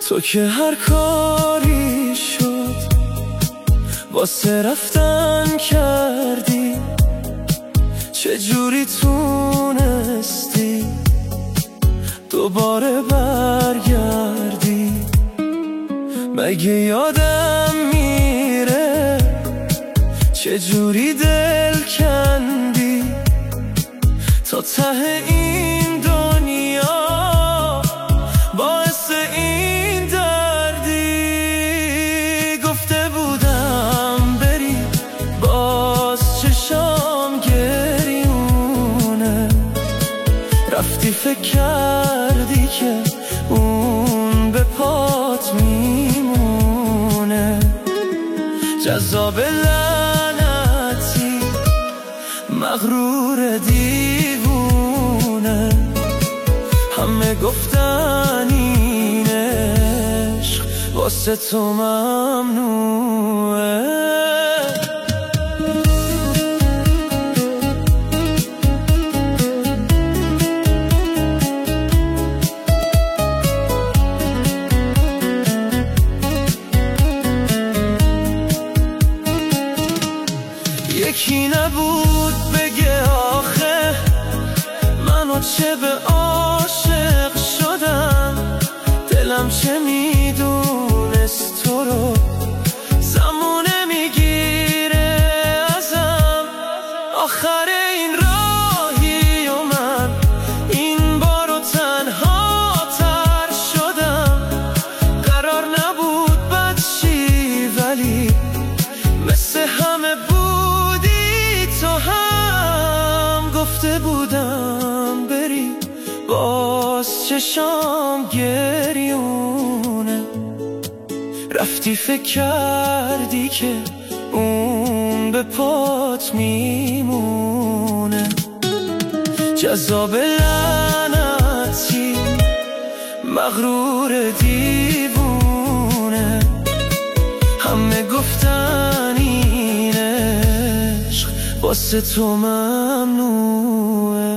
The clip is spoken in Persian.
تو که هر کاری شد واسه رفتن کردی، چجوری تونستی دوباره برگردی؟ مگه یادم میره چجوری دل کندی تا ته این دنیا باعث این دردی؟ گفته بودم بری باز چشام گریونه، رفتی فکر کردی که اون به پات میمونه. جذاب لعنتی مغرور دیوونه، همه گفتن این عشق واسه تو ممنوعه. یکی نبود بگه آخه منو چه به عاشق شدم، دلم چه میدونست تو رو زمونه میگیره ازم. آخر این راهی و من این بارو تنها تر شدم. قرار نبود بد چی ولی مثل همه گفته بودم بری باز چشام گریونه، رفتی فکر کردی که اون به پات میمونه. جذاب لعنتی مغرور دیوونه، همه گفتن این عشق واسه تو ممنوعه.